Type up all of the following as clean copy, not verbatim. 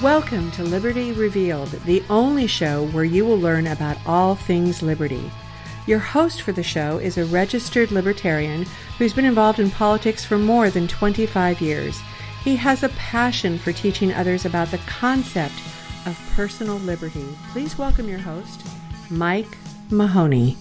Welcome to Liberty Revealed, the only show where you will learn about all things liberty. Your host for the show is a registered libertarian who's been involved in politics for more than 25 years. He has a passion for teaching others about the concept of personal liberty. Please welcome your host, Mike Mahoney.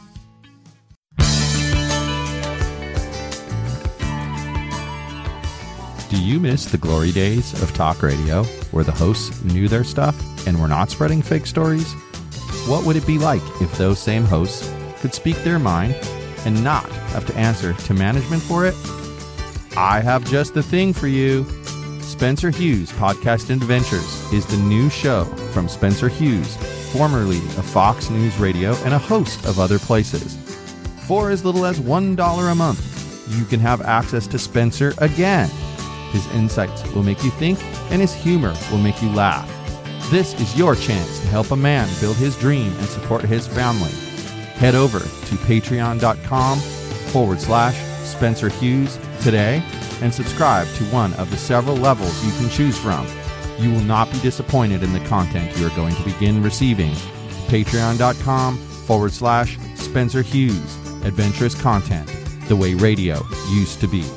Do you miss the glory days of talk radio, where the hosts knew their stuff and were not spreading fake stories? What would it be like if those same hosts could speak their mind and not have to answer to management for it? I have just the thing for you. Spencer Hughes Podcast Adventures is the new show from Spencer Hughes, formerly of Fox News Radio and a host of other places. For as little as $1 a month, you can have access to Spencer again. His insights will make you think, and his humor will make you laugh. This is your chance to help a man build his dream and support his family. Head over to patreon.com/Spencer Hughes today and subscribe to one of the several levels you can choose from. You will not be disappointed in the content you are going to begin receiving. Patreon.com/Spencer Hughes. Adventurous content, the way radio used to be.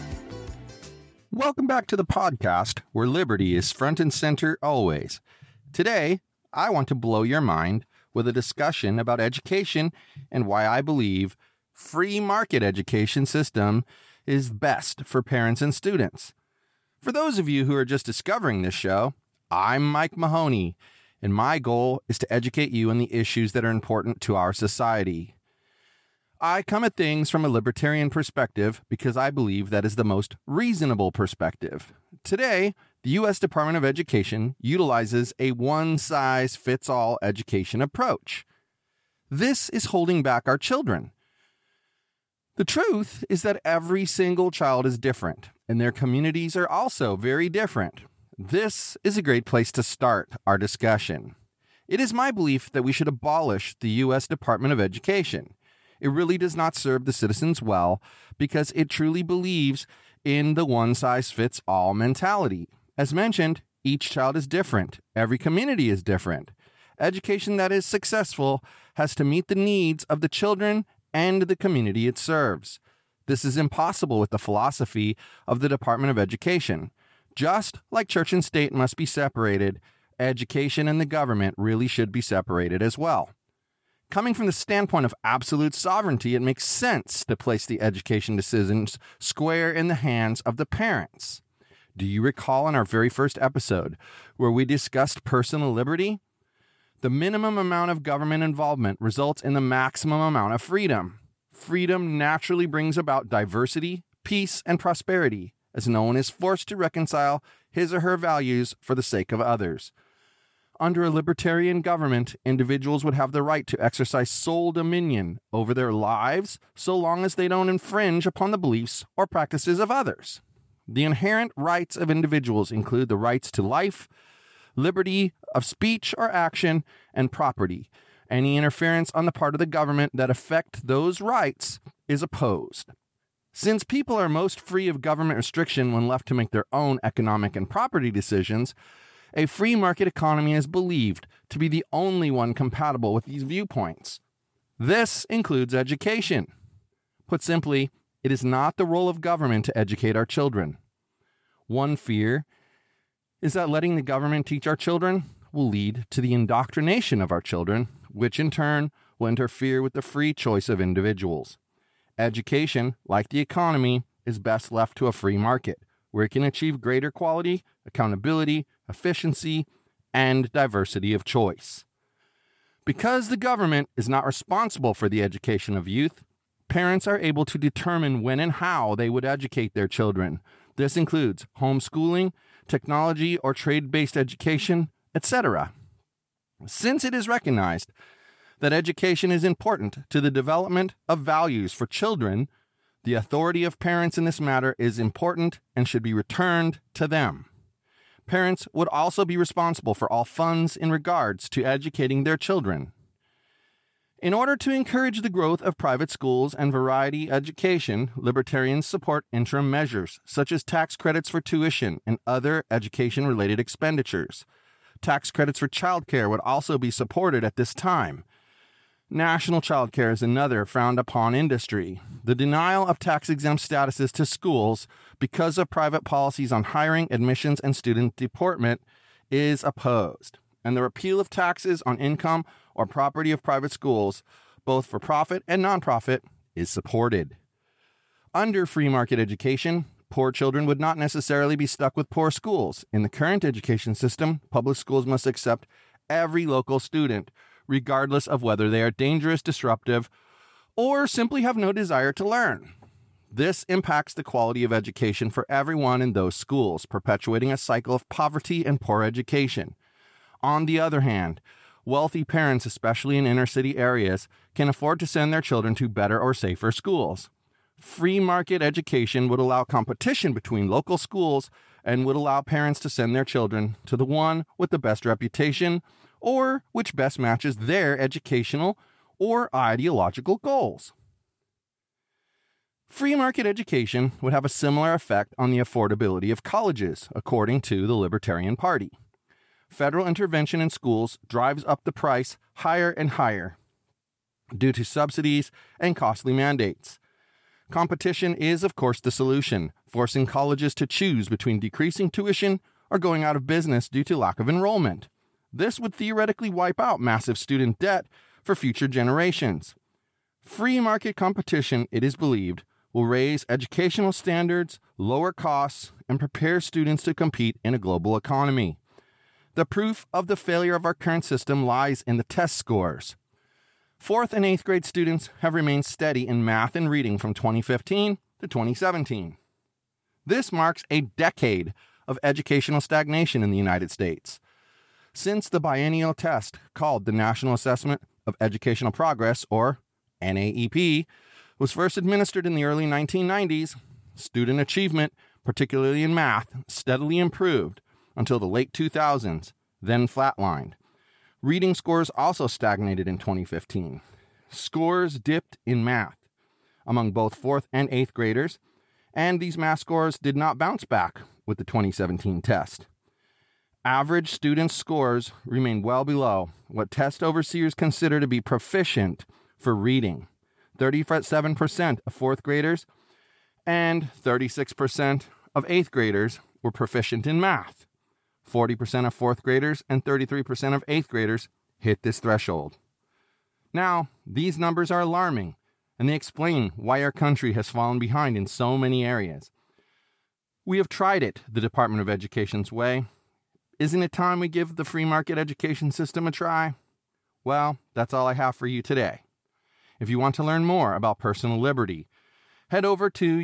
Welcome back to the podcast, where liberty is front and center always. Today, I want to blow your mind with a discussion about education and why I believe free market education system is best for parents and students. For those of you who are just discovering this show, I'm Mike Mahoney, and my goal is to educate you on the issues that are important to our society. I come at things from a libertarian perspective because I believe that is the most reasonable perspective. Today, the U.S. Department of Education utilizes a one-size-fits-all education approach. This is holding back our children. The truth is that every single child is different, and their communities are also very different. This is a great place to start our discussion. It is my belief that we should abolish the U.S. Department of Education. It really does not serve the citizens well because it truly believes in the one-size-fits-all mentality. As mentioned, each child is different. Every community is different. Education that is successful has to meet the needs of the children and the community it serves. This is impossible with the philosophy of the Department of Education. Just like church and state must be separated, education and the government really should be separated as well. Coming from the standpoint of absolute sovereignty, it makes sense to place the education decisions square in the hands of the parents. Do you recall in our very first episode where we discussed personal liberty? The minimum amount of government involvement results in the maximum amount of freedom. Freedom naturally brings about diversity, peace, and prosperity, as no one is forced to reconcile his or her values for the sake of others. Under a libertarian government, individuals would have the right to exercise sole dominion over their lives so long as they don't infringe upon the beliefs or practices of others. The inherent rights of individuals include the rights to life, liberty of speech or action, and property. Any interference on the part of the government that affect those rights is opposed. Since people are most free of government restriction when left to make their own economic and property decisions, a free market economy is believed to be the only one compatible with these viewpoints. This includes education. Put simply, it is not the role of government to educate our children. One fear is that letting the government teach our children will lead to the indoctrination of our children, which in turn will interfere with the free choice of individuals. Education, like the economy, is best left to a free market, where it can achieve greater quality, accountability, efficiency, and diversity of choice. Because the government is not responsible for the education of youth, parents are able to determine when and how they would educate their children. This includes homeschooling, technology or trade-based education, etc. Since it is recognized that education is important to the development of values for children, the authority of parents in this matter is important and should be returned to them. Parents would also be responsible for all funds in regards to educating their children. In order to encourage the growth of private schools and variety education, libertarians support interim measures, such as tax credits for tuition and other education-related expenditures. Tax credits for childcare would also be supported at this time. National childcare is another frowned-upon industry. The denial of tax-exempt statuses to schools because of private policies on hiring, admissions, and student deportment is opposed. And the repeal of taxes on income or property of private schools, both for profit and nonprofit, is supported. Under free market education, poor children would not necessarily be stuck with poor schools. In the current education system, public schools must accept every local student, regardless of whether they are dangerous, disruptive, or simply have no desire to learn. This impacts the quality of education for everyone in those schools, perpetuating a cycle of poverty and poor education. On the other hand, wealthy parents, especially in inner-city areas, can afford to send their children to better or safer schools. Free market education would allow competition between local schools and would allow parents to send their children to the one with the best reputation or which best matches their educational or ideological goals. Free market education would have a similar effect on the affordability of colleges, according to the Libertarian Party. Federal intervention in schools drives up the price higher and higher due to subsidies and costly mandates. Competition is, of course, the solution, forcing colleges to choose between decreasing tuition or going out of business due to lack of enrollment. This would theoretically wipe out massive student debt for future generations. Free market competition, it is believed, will raise educational standards, lower costs, and prepare students to compete in a global economy. The proof of the failure of our current system lies in the test scores. 4th and 8th grade students have remained steady in math and reading from 2015 to 2017. This marks a decade of educational stagnation in the United States. Since the biennial test, called the National Assessment of Educational Progress, or NAEP, was first administered in the early 1990s, student achievement, particularly in math, steadily improved until the late 2000s, then flatlined. Reading scores also stagnated in 2015. Scores dipped in math among both 4th and 8th graders, and these math scores did not bounce back with the 2017 test. Average students' scores remain well below what test overseers consider to be proficient for reading. 37% of 4th graders and 36% of 8th graders were proficient in math. 40% of 4th graders and 33% of 8th graders hit this threshold. Now, these numbers are alarming, and they explain why our country has fallen behind in so many areas. We have tried it the Department of Education's way. Isn't it time we give the free market education system a try? Well, that's all I have for you today. If you want to learn more about personal liberty, head over to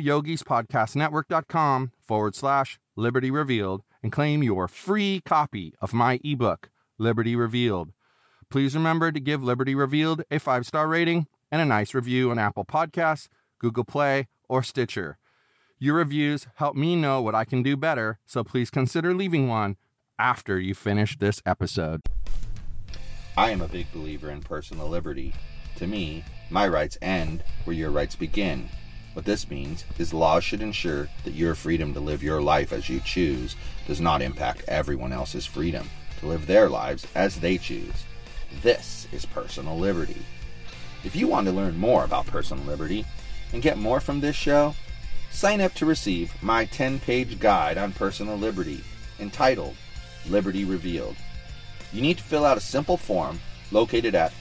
yogispodcastnetwork.com/Liberty Revealed and claim your free copy of my ebook, Liberty Revealed. Please remember to give Liberty Revealed a 5-star rating and a nice review on Apple Podcasts, Google Play, or Stitcher. Your reviews help me know what I can do better, so please consider leaving one after you finish this episode. I am a big believer in personal liberty. To me, my rights end where your rights begin. What this means is laws should ensure that your freedom to live your life as you choose does not impact everyone else's freedom to live their lives as they choose. This is personal liberty. If you want to learn more about personal liberty and get more from this show, sign up to receive my 10-page guide on personal liberty entitled Liberty Revealed. You need to fill out a simple form located at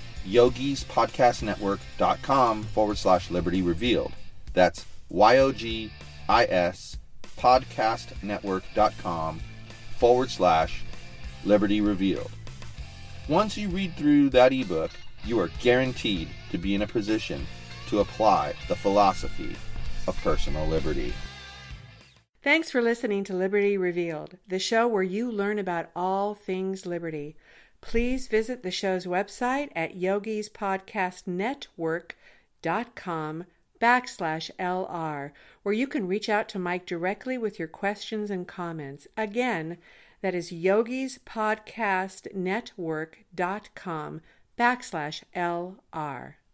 yogispodcastnetwork.com/Liberty Revealed. That's yogispodcastnetwork.com/Liberty Revealed. Once you read through that ebook, you are guaranteed to be in a position to apply the philosophy of personal liberty. Thanks for listening to Liberty Revealed, the show where you learn about all things liberty. Please visit the show's website at yogispodcastnetwork.com/LR, where you can reach out to Mike directly with your questions and comments. Again, that is yogispodcastnetwork.com /LR.